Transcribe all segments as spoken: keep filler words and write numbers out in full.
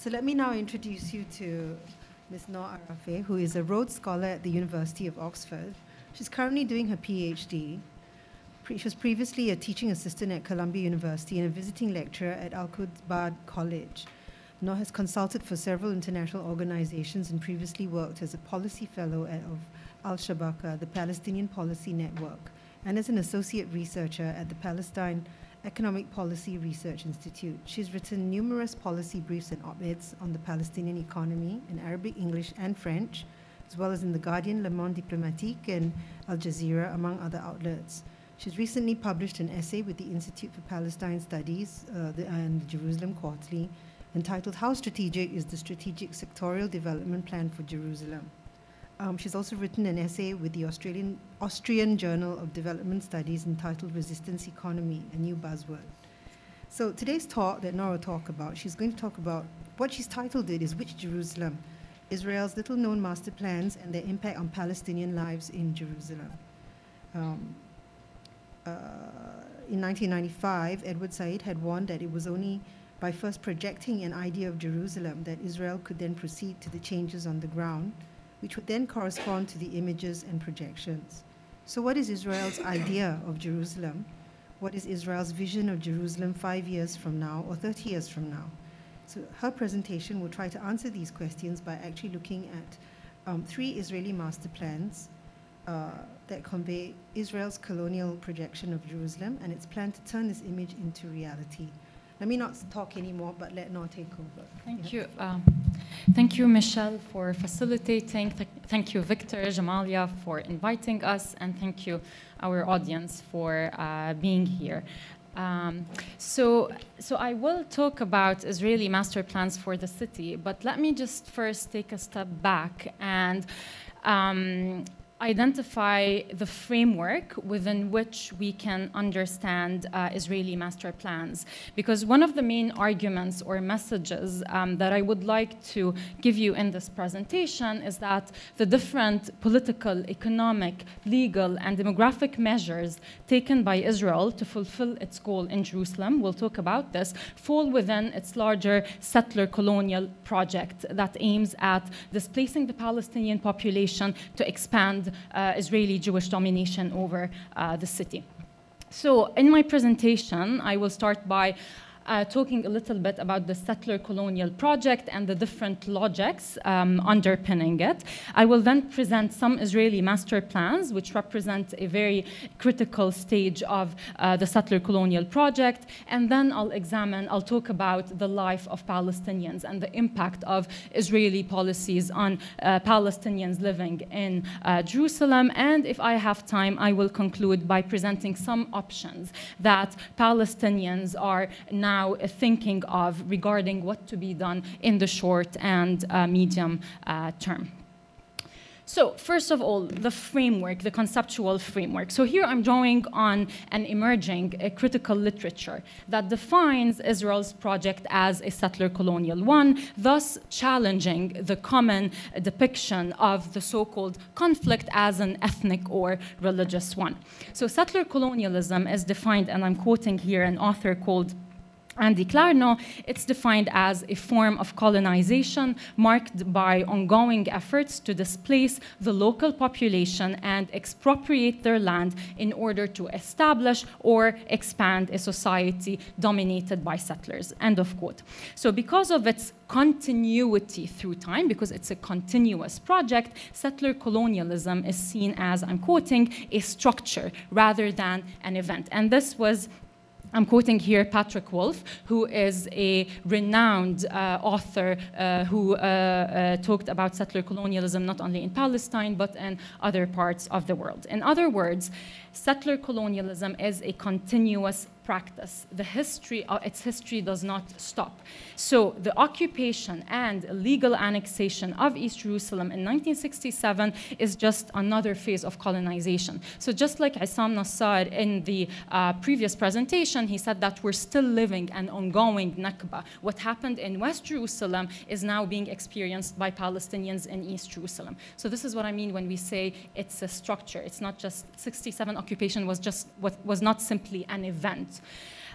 So let me now introduce you to Miz Noor Arafe, who is a Rhodes Scholar at the University of Oxford. She's currently doing her PhD. Pre- she was previously a teaching assistant at Columbia University and a visiting lecturer at Al-Quds College. Noor has consulted for several international organizations and previously worked as a policy fellow at, of Al-Shabaka, the Palestinian Policy Network, and as an associate researcher at the Palestine Economic Policy Research Institute. She's written numerous policy briefs and op-eds on the Palestinian economy in Arabic, English, and French, as well as in The Guardian, Le Monde Diplomatique, and Al Jazeera, among other outlets. She's recently published an essay with the Institute for Palestine Studies uh, the, and the Jerusalem Quarterly, entitled How Strategic is the Strategic Sectorial Development Plan for Jerusalem? Um, she's also written an essay with the Australian, Austrian Journal of Development Studies entitled Resistance Economy, a New Buzzword. So today's talk that Noor will talk about, she's going to talk about, what she's titled it is Which Jerusalem? Israel's Little Known Master Plans and Their Impact on Palestinian Lives in Jerusalem. Um, uh, in nineteen ninety-five, Edward Said had warned that it was only by first projecting an idea of Jerusalem that Israel could then proceed to the changes on the ground, which would then correspond to the images and projections. So what is Israel's idea of Jerusalem? What is Israel's vision of Jerusalem five years from now or thirty years from now? So her presentation will try to answer these questions by actually looking at um, three Israeli master plans uh, that convey Israel's colonial projection of Jerusalem and its plan to turn this image into reality. Let me not talk anymore, but let Noor take over. Thank you. Um, thank you, Michelle, for facilitating. Th thank you, Victor, Jamalia, for inviting us, and thank you, our audience, for uh, being here. Um, so, so I will talk about Israeli master plans for the city, but let me just first take a step back and um, identify the framework within which we can understand uh, Israeli master plans. Because one of the main arguments or messages um, that I would like to give you in this presentation is that the different political, economic, legal, and demographic measures taken by Israel to fulfill its goal in Jerusalem, we'll talk about this, fall within its larger settler colonial project that aims at displacing the Palestinian population to expand Uh, Israeli Jewish domination over uh, the city. So in my presentation, I will start by Uh, talking a little bit about the settler colonial project and the different logics um, underpinning it. I will then present some Israeli master plans, which represent a very critical stage of uh, the settler colonial project. And then I'll examine, I'll talk about the life of Palestinians and the impact of Israeli policies on uh, Palestinians living in uh, Jerusalem. And if I have time, I will conclude by presenting some options that Palestinians are now now thinking of regarding what to be done in the short and uh, medium uh, term. So first of all, the framework, the conceptual framework. So here I'm drawing on an emerging a critical literature that defines Israel's project as a settler colonial one, thus challenging the common depiction of the so-called conflict as an ethnic or religious one. So settler colonialism is defined, and I'm quoting here an author called Andy Clarno. It's defined as a form of colonization marked by ongoing efforts to displace the local population and expropriate their land in order to establish or expand a society dominated by settlers, end of quote. So because of its continuity through time, because it's a continuous project, settler colonialism is seen as, I'm quoting, a structure rather than an event. And this was I'm quoting here Patrick Wolf, who is a renowned uh, author uh, who uh, uh, talked about settler colonialism not only in Palestine, but in other parts of the world. In other words, settler colonialism is a continuous practice. The history, uh, its history does not stop. So the occupation and legal annexation of East Jerusalem in nineteen sixty-seven is just another phase of colonization. So just like Issam Nassar in the uh, previous presentation, he said that we're still living an ongoing Nakba. What happened in West Jerusalem is now being experienced by Palestinians in East Jerusalem. So this is what I mean when we say it's a structure. It's not just sixty-seven occupation was just what was not simply an event.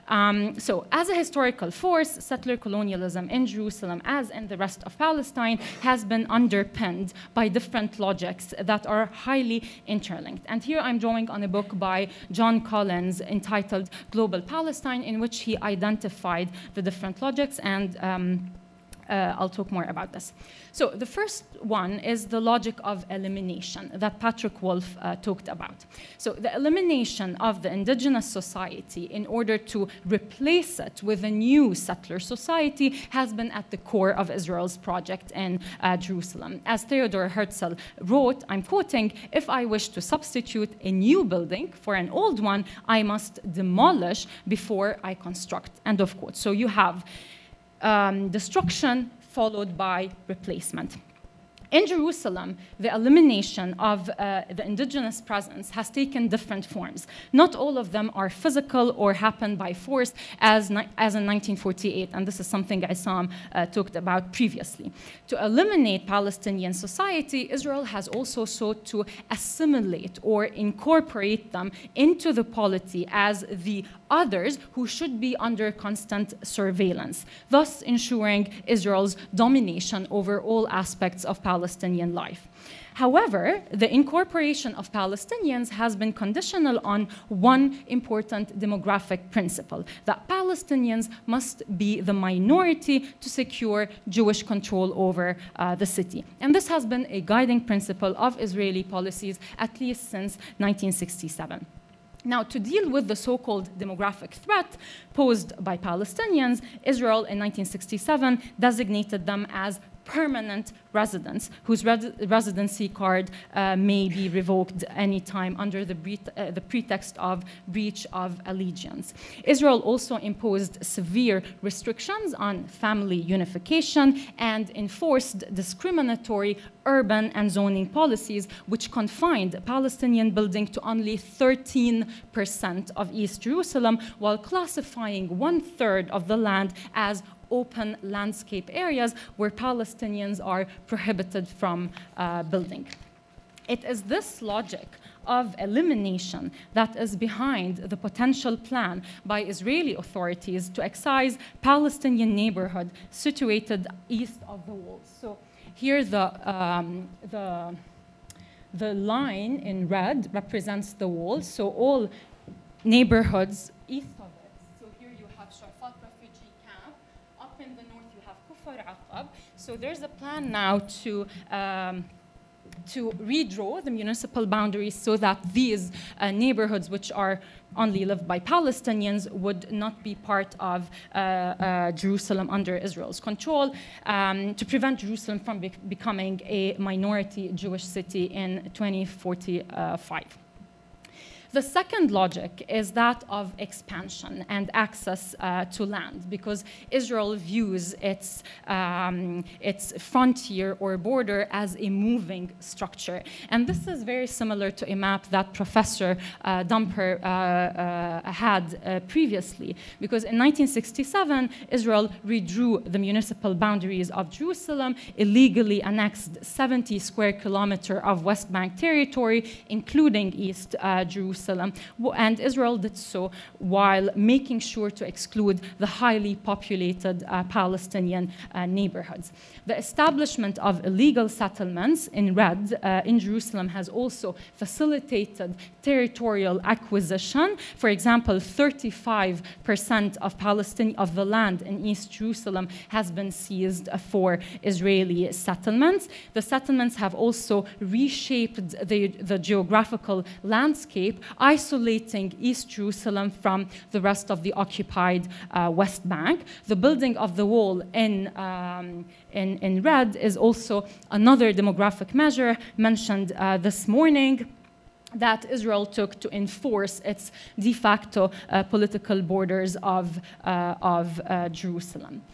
Um, so as a historical force, settler colonialism in Jerusalem, as in the rest of Palestine, has been underpinned by different logics that are highly interlinked. And here I'm drawing on a book by John Collins entitled Global Palestine, in which he identified the different logics, and um, uh, I'll talk more about this. So the first one is the logic of elimination that Patrick Wolf uh, talked about. So the elimination of the indigenous society in order to replace it with a new settler society has been at the core of Israel's project in uh, Jerusalem. As Theodor Herzl wrote, I'm quoting, "If I wish to substitute a new building for an old one, I must demolish before I construct." End of quote. So you have um, destruction followed by replacement. In Jerusalem, the elimination of uh, the indigenous presence has taken different forms. Not all of them are physical or happen by force, as, as in nineteen forty-eight, and this is something Issam uh, talked about previously. To eliminate Palestinian society, Israel has also sought to assimilate or incorporate them into the polity as the others who should be under constant surveillance, thus ensuring Israel's domination over all aspects of Palestinian life. However, the incorporation of Palestinians has been conditional on one important demographic principle, that Palestinians must be the minority to secure Jewish control over uh, the city. And this has been a guiding principle of Israeli policies at least since nineteen sixty-seven. Now, to deal with the so-called demographic threat posed by Palestinians, Israel in nineteen sixty-seven designated them as permanent residents whose res residency card uh, may be revoked anytime under the, uh, the pretext of breach of allegiance. Israel also imposed severe restrictions on family unification and enforced discriminatory urban and zoning policies, which confined Palestinian building to only thirteen percent of East Jerusalem, while classifying one-third of the land as open landscape areas where Palestinians are prohibited from uh, building. It is this logic of elimination that is behind the potential plan by Israeli authorities to excise Palestinian neighborhood situated east of the walls. So here the, um, the, the line in red represents the walls, so all neighborhoods east of it. So here you have Sharfat refugee camp. Up in the north you have Kufar Aqab. So there's a plan now to um, to redraw the municipal boundaries so that these uh, neighborhoods, which are only lived by Palestinians, would not be part of uh, uh, Jerusalem under Israel's control, um, to prevent Jerusalem from be becoming a minority Jewish city in twenty forty-five. The second logic is that of expansion and access uh, to land, because Israel views its, um, its frontier or border as a moving structure. And this is very similar to a map that Professor uh, Dumper uh, uh, had uh, previously, because in nineteen sixty-seven, Israel redrew the municipal boundaries of Jerusalem, illegally annexed seventy square kilometers of West Bank territory, including East uh, Jerusalem. And Israel did so while making sure to exclude the highly populated uh, Palestinian uh, neighborhoods. The establishment of illegal settlements in red uh, in Jerusalem has also facilitated territorial acquisition. For example, thirty-five percent of Palestine of the land in East Jerusalem has been seized for Israeli settlements. The settlements have also reshaped the, the geographical landscape, isolating East Jerusalem from the rest of the occupied uh, West Bank. The building of the wall in, um, in, in red is also another demographic measure mentioned uh, this morning that Israel took to enforce its de facto uh, political borders of, uh, of uh, Jerusalem.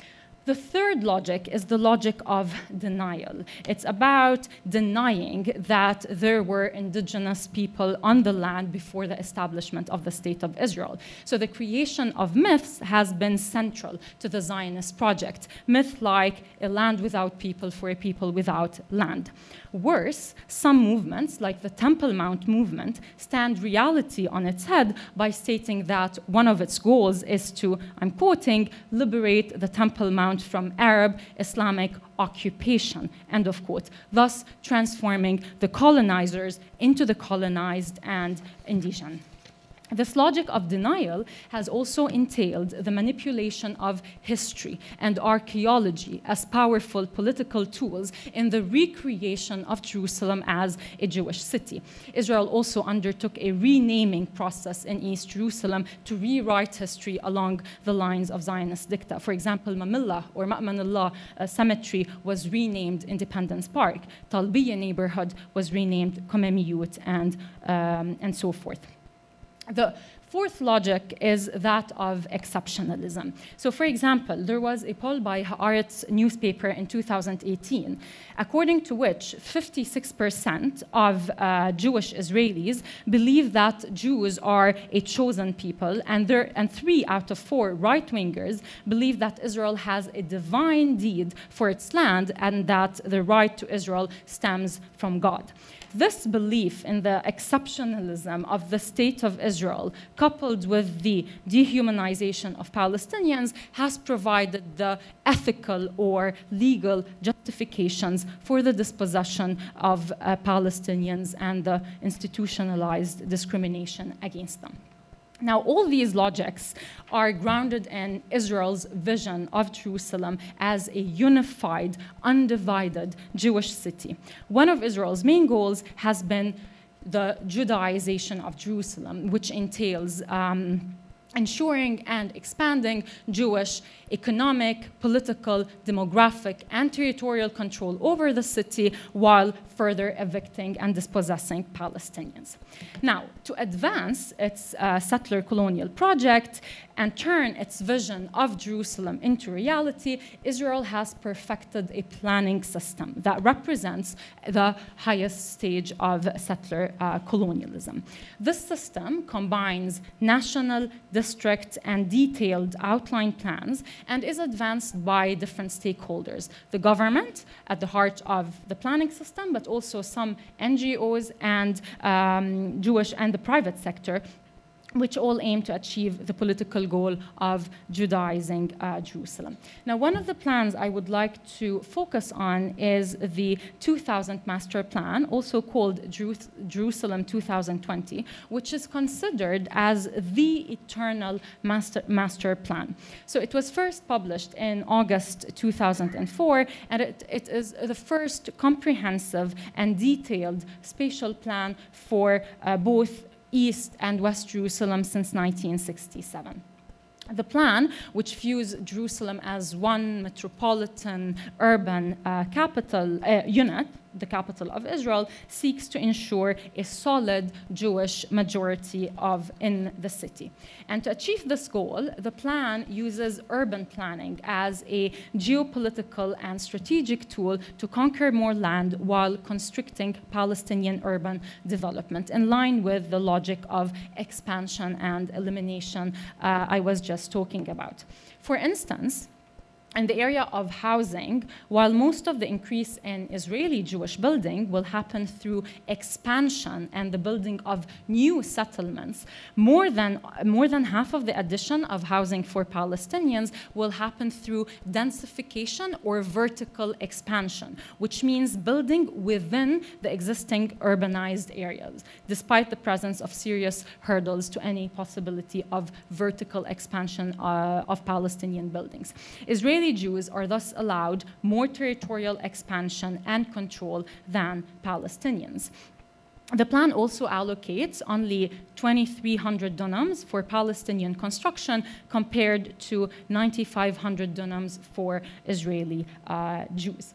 The third logic is the logic of denial. It's about denying that there were indigenous people on the land before the establishment of the State of Israel. So the creation of myths has been central to the Zionist project. Myth like a land without people for a people without land. Worse, some movements, like the Temple Mount movement, stand reality on its head by stating that one of its goals is to, I'm quoting, liberate the Temple Mount from Arab Islamic occupation, end of quote, thus transforming the colonizers into the colonized and indigenous. This logic of denial has also entailed the manipulation of history and archaeology as powerful political tools in the recreation of Jerusalem as a Jewish city. Israel also undertook a renaming process in East Jerusalem to rewrite history along the lines of Zionist dicta. For example, Mamillah or Ma'manallah uh, Cemetery was renamed Independence Park. Talbiya neighborhood was renamed Komemiyut, and, um, and so forth. The fourth logic is that of exceptionalism. So, for example, there was a poll by Haaretz newspaper in two thousand eighteen, according to which fifty-six percent of uh, Jewish Israelis believe that Jews are a chosen people, and, there, and three out of four right-wingers believe that Israel has a divine deed for its land and that the right to Israel stems from God. This belief in the exceptionalism of the State of Israel, coupled with the dehumanization of Palestinians, has provided the ethical or legal justifications for the dispossession of uh, Palestinians and the institutionalized discrimination against them. Now, all these logics are grounded in Israel's vision of Jerusalem as a unified, undivided Jewish city. One of Israel's main goals has been the Judaization of Jerusalem, which entails um, ensuring and expanding Jewish economic, political, demographic, and territorial control over the city while further evicting and dispossessing Palestinians. Now, to advance its uh, settler colonial project and turn its vision of Jerusalem into reality, Israel has perfected a planning system that represents the highest stage of settler uh, colonialism. This system combines national, district, and detailed outline plans and is advanced by different stakeholders. The government at the heart of the planning system, but also some N G Os and um, Jewish and the private sector, which all aim to achieve the political goal of Judaizing uh, Jerusalem. Now, one of the plans I would like to focus on is the two thousand Master Plan, also called Jeru Jerusalem two thousand twenty, which is considered as the eternal master, master plan. So it was first published in August two thousand four, and it, it is the first comprehensive and detailed spatial plan for uh, both East and West Jerusalem since nineteen sixty-seven. The plan, which views Jerusalem as one metropolitan urban uh, capital uh, unit, the capital of Israel, seeks to ensure a solid Jewish majority of in the city. And to achieve this goal, the plan uses urban planning as a geopolitical and strategic tool to conquer more land while constricting Palestinian urban development, in line with the logic of expansion and elimination uh, I was just talking about. For instance, in the area of housing, while most of the increase in Israeli Jewish building will happen through expansion and the building of new settlements, more than, more than half of the addition of housing for Palestinians will happen through densification or vertical expansion, which means building within the existing urbanized areas, despite the presence of serious hurdles to any possibility of vertical expansion uh, of Palestinian buildings. Israeli Jews are thus allowed more territorial expansion and control than Palestinians. The plan also allocates only twenty-three hundred dunams for Palestinian construction compared to nine thousand five hundred dunams for Israeli uh, Jews.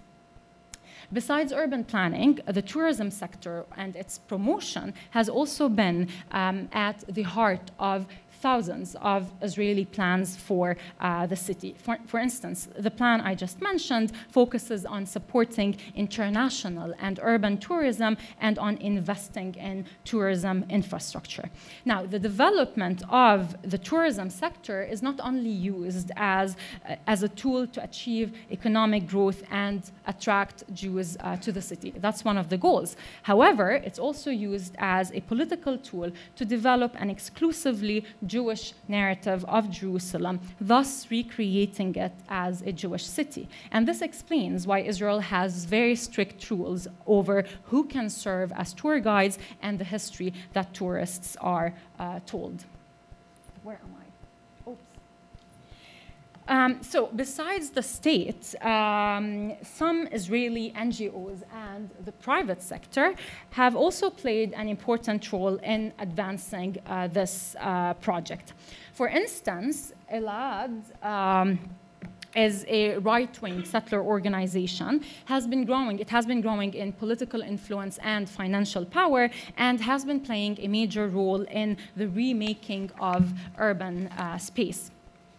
Besides urban planning, the tourism sector and its promotion has also been um, at the heart of thousands of Israeli plans for uh, the city. For, for instance, the plan I just mentioned focuses on supporting international and urban tourism and on investing in tourism infrastructure. Now, the development of the tourism sector is not only used as, uh, as a tool to achieve economic growth and attract Jews uh, to the city. That's one of the goals. However, it's also used as a political tool to develop an exclusively Jewish narrative of Jerusalem, thus recreating it as a Jewish city. And this explains why Israel has very strict rules over who can serve as tour guides and the history that tourists are uh, told. Where am I? Oops. Um, so besides the state, um, some Israeli N G Os and the private sector have also played an important role in advancing uh, this uh, project. For instance, Elad um, is a right-wing settler organization, has been growing. It has been growing in political influence and financial power, and has been playing a major role in the remaking of urban uh, space.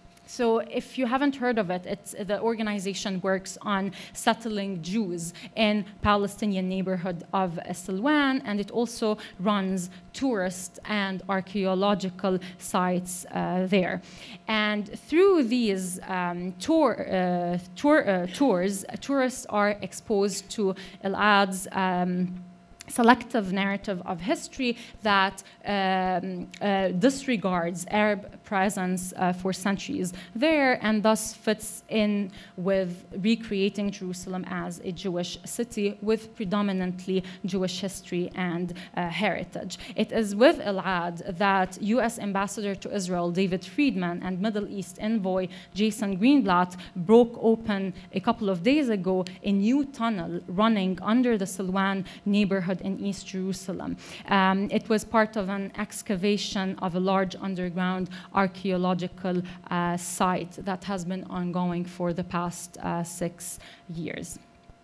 So if you haven't heard of it, it's, the organization works on settling Jews in Palestinian neighborhood of Silwan, and it also runs tourist and archaeological sites uh, there. And through these um, tour, uh, tour, uh, tours, tourists are exposed to Elad's um, selective narrative of history that um, uh, disregards Arab presence uh, for centuries there, and thus fits in with recreating Jerusalem as a Jewish city with predominantly Jewish history and uh, heritage. It is with Elad that U S Ambassador to Israel David Friedman and Middle East envoy Jason Greenblatt broke open a couple of days ago a new tunnel running under the Silwan neighborhood in East Jerusalem. Um, it was part of an excavation of a large underground archaeological uh, site that has been ongoing for the past uh, six years.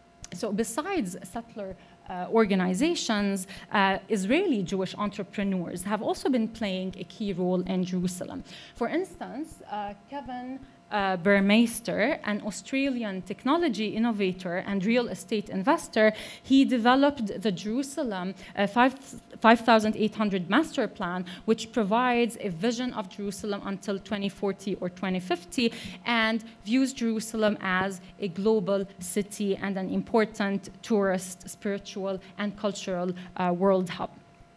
So besides settler Uh, organizations, uh, Israeli Jewish entrepreneurs have also been playing a key role in Jerusalem. For instance, uh, Kevin uh, Burmeister, an Australian technology innovator and real estate investor, he developed the Jerusalem uh, five thousand eight hundred master plan, which provides a vision of Jerusalem until twenty forty or twenty fifty and views Jerusalem as a global city and an important tourist, spiritual, and cultural uh, world hub.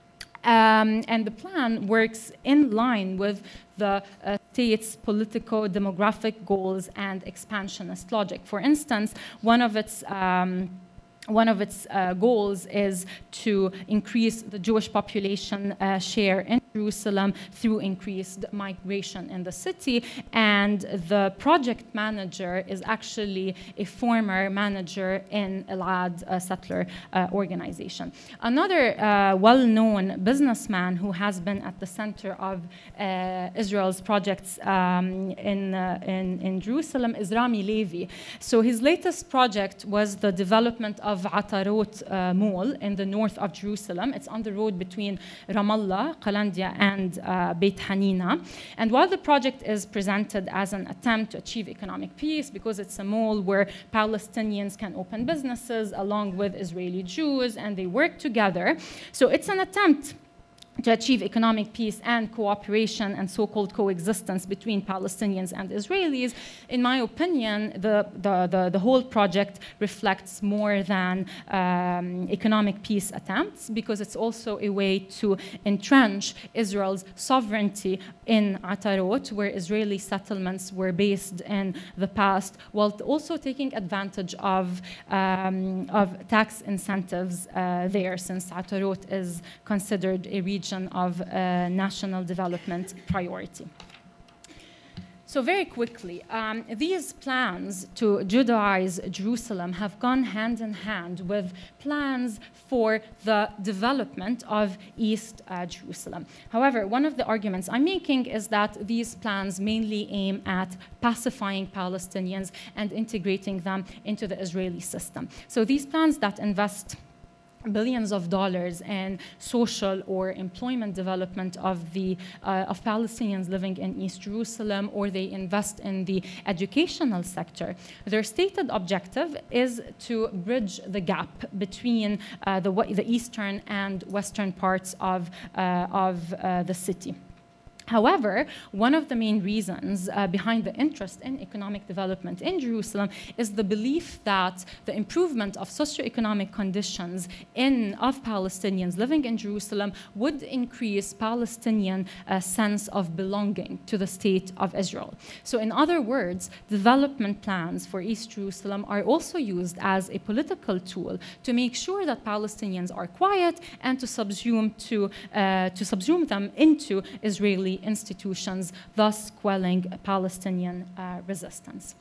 Um, and the plan works in line with the uh, state's politico-demographic goals and expansionist logic. For instance, one of its um, One of its uh, goals is to increase the Jewish population uh, share in Jerusalem through increased migration in the city, and the project manager is actually a former manager in Elad uh, settler uh, organization. Another uh, well-known businessman who has been at the center of uh, Israel's projects um, in, uh, in, in Jerusalem is Rami Levy. So his latest project was the development of of Atarot uh, Mall in the north of Jerusalem. It's on the road between Ramallah, Qalandia, and uh, Beit Hanina. And while the project is presented as an attempt to achieve economic peace, because it's a mall where Palestinians can open businesses along with Israeli Jews, and they work together, so it's an attempt to achieve economic peace and cooperation and so-called coexistence between Palestinians and Israelis. In my opinion, the, the, the, the whole project reflects more than um, economic peace attempts, because it's also a way to entrench Israel's sovereignty in Atarot, where Israeli settlements were based in the past, while also taking advantage of, um, of tax incentives uh, there, since Atarot is considered a region of uh, national development priority. So very quickly, um, these plans to Judaize Jerusalem have gone hand in hand with plans for the development of East uh, Jerusalem. However, one of the arguments I'm making is that these plans mainly aim at pacifying Palestinians and integrating them into the Israeli system. So these plans that invest billions of dollars in social or employment development of the uh, of Palestinians living in East Jerusalem, or they invest in the educational sector. Their stated objective is to bridge the gap between uh, the, the eastern and western parts of, uh, of uh, the city. However, one of the main reasons uh, behind the interest in economic development in Jerusalem is the belief that the improvement of socioeconomic conditions in, of Palestinians living in Jerusalem would increase Palestinian uh, sense of belonging to the state of Israel. So in other words, development plans for East Jerusalem are also used as a political tool to make sure that Palestinians are quiet and to subsume, to, uh, to subsume them into Israeli institutions, thus quelling Palestinian uh, resistance.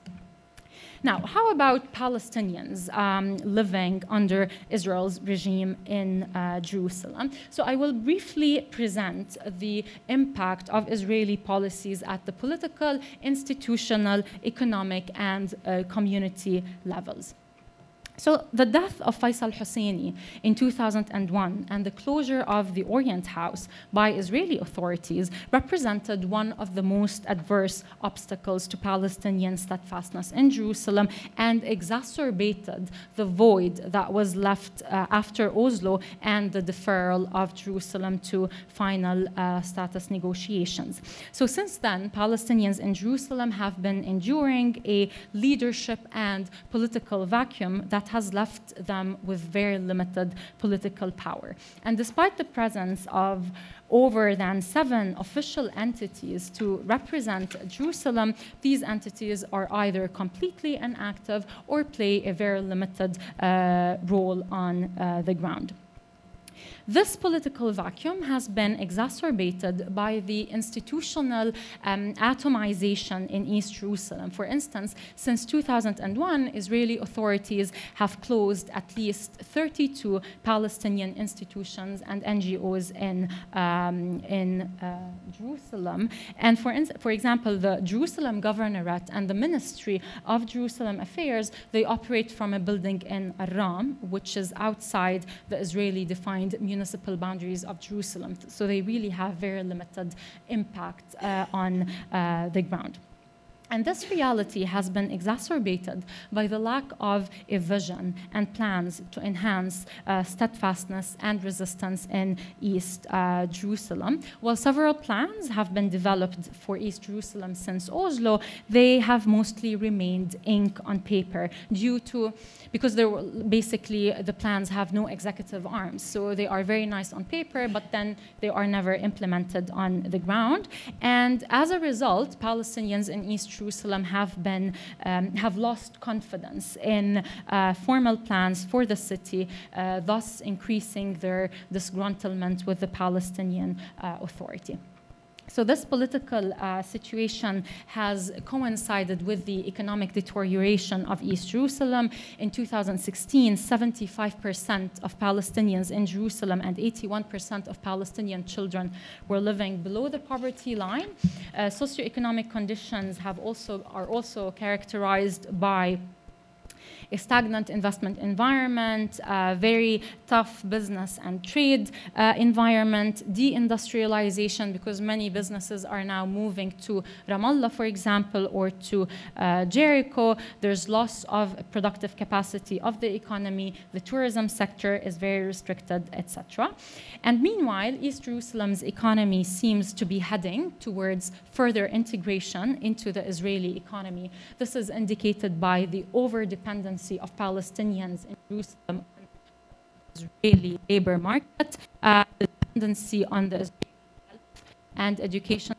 Now, how about Palestinians um, living under Israel's regime in uh, Jerusalem? So I will briefly present the impact of Israeli policies at the political, institutional, economic, and uh, community levels. So the death of Faisal Husseini in two thousand one and the closure of the Orient House by Israeli authorities represented one of the most adverse obstacles to Palestinian steadfastness in Jerusalem and exacerbated the void that was left uh, after Oslo and the deferral of Jerusalem to final uh, status negotiations. So since then, Palestinians in Jerusalem have been enduring a leadership and political vacuum that has left them with very limited political power. And despite the presence of over than seven official entities to represent Jerusalem, these entities are either completely inactive or play a very limited uh, role on uh, the ground. This political vacuum has been exacerbated by the institutional um, atomization in East Jerusalem. For instance, since two thousand one, Israeli authorities have closed at least thirty-two Palestinian institutions and N G Os in, um, in uh, Jerusalem. And for, for example, the Jerusalem Governorate and the Ministry of Jerusalem Affairs, they operate from a building in Aram, which is outside the Israeli-defined municipal boundaries of Jerusalem. So they really have very limited impact uh, on uh, the ground. And this reality has been exacerbated by the lack of a vision and plans to enhance uh, steadfastness and resistance in East uh, Jerusalem. While several plans have been developed for East Jerusalem since Oslo, they have mostly remained ink on paper due to, because there were basically the plans have no executive arms. So they are very nice on paper, but then they are never implemented on the ground. And as a result, Palestinians in East Jerusalem have been um, have lost confidence in uh, formal plans for the city, uh, thus increasing their disgruntlement with the Palestinian uh, Authority. So this political uh, situation has coincided with the economic deterioration of East Jerusalem. In two thousand sixteen, seventy-five percent of Palestinians in Jerusalem and eighty-one percent of Palestinian children were living below the poverty line. Uh, socioeconomic conditions have also, are also characterized by a stagnant investment environment, a very tough business and trade uh, environment, deindustrialization, because many businesses are now moving to Ramallah, for example, or to uh, Jericho. There's loss of productive capacity of the economy. The tourism sector is very restricted, et cetera. And meanwhile, East Jerusalem's economy seems to be heading towards further integration into the Israeli economy. This is indicated by the over-dependency of Palestinians in Jerusalem on the Israeli labor market, uh, the dependency on the Israeli health and education,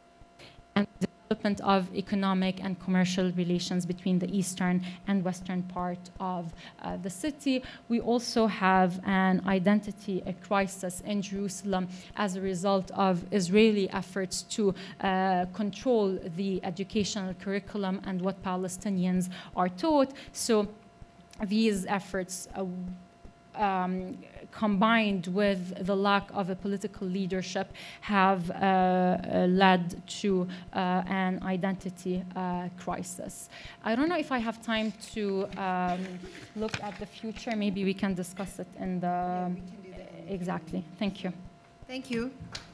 and the development of economic and commercial relations between the eastern and western part of uh, the city. We also have an identity a crisis in Jerusalem as a result of Israeli efforts to uh, control the educational curriculum and what Palestinians are taught. So these efforts uh, um, combined with the lack of a political leadership, have uh, uh, led to uh, an identity uh, crisis. I don't know if I have time to um, look at the future. Maybe we can discuss it in the... Yeah, we can do that. Exactly. Thank you. Thank you.